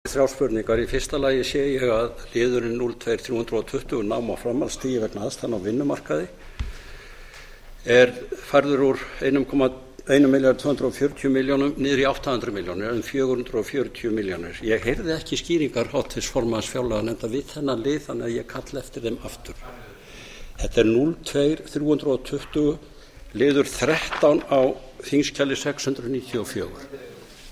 Þrjár spurningar. Í fyrsta lagi sé ég að liðurinn 02320 nám á framhaldsstigi vegna aðstæðna á vinnumarkaði er færður úr 1.240.000.000 niður í 800 milljónir, 440 milljónir. Ég heyrði ekki skýringar háttvirts formanns fjárlaganefndar við þennan lið, þannig að ég kalla eftir þeim aftur. Þetta er 02320 liður 13 á þingskjali 694.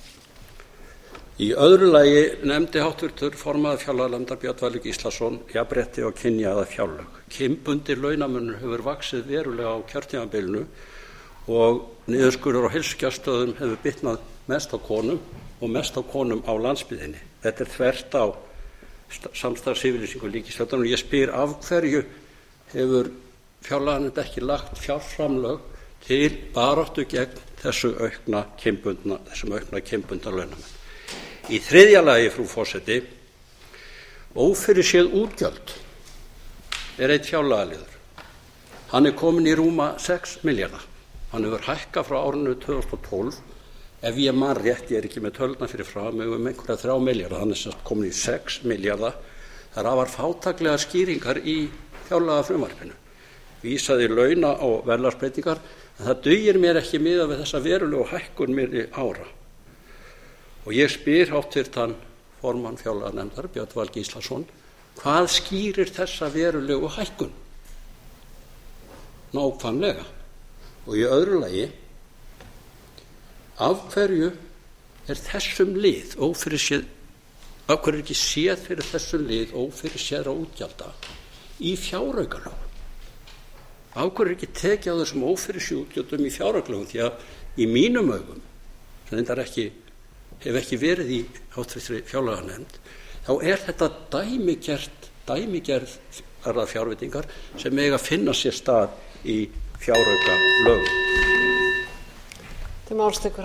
Í öðru lagi nefndi háttvirtur formaður fjárlaganefndar Björn Valur Gíslason jafnrétti og kynjaða fjárlög. Kynbundinn launamunur hefur vaxið verulega á kjörtímabilinu og niðurskurður á heilsugæslustöðvum hefur bitnað mest á konum og mest á konum á landsbyggðinni. Þetta er þvert á samstarfsyfirlýsingu ríkisstjórnarinnar og ég spyr af hverju hefur fjárlaganefnd ekki lagt fjárframlög til baráttu gegn þessum aukna kynbundna launamun. Í þriðja lagi, frú forseti, ófyrirséð útgjöld er einn fjárlagaliður. Hann er kominn í rúma 6 milljarða. Hann hefur hækkað frá árinu 2012, ef ég man rétt, ég er ekki með tölurnar fyrir fram mig, einhverja 3 milljarða, hann er sem sagt kominn í 6 milljarða. Það er afar fátæklegar skýringar í fjárlagafrumvarpinu. Vísaði launa og verðlagsbreytingar, en það dugir mér ekki miðað við þessa verulegu hækkun milli ára. Og ég spyr háttvirtan formann fjárlaganefndar, Björn Valur Gíslason, hvað skýrir þessa verulegu hækkun? Nákvæmlega. Og í öðru lagi, af hverju er þessum lið ófyrirséð, af hverju er ekki séð fyrir þessum lið ófyrirséðra útgjalda í fjáraukalögum? Af hverju er ekki tekið á þessum ófyrirséðu útgjöldum í fjáraukalögum? Því að í mínum augum, sem reyndar hef ekki verið í háttvirtri fjárlaganefnd, þá er þetta dæmigerðar fjárveitingar sem eiga að finna sér stað í fjáraukalögum.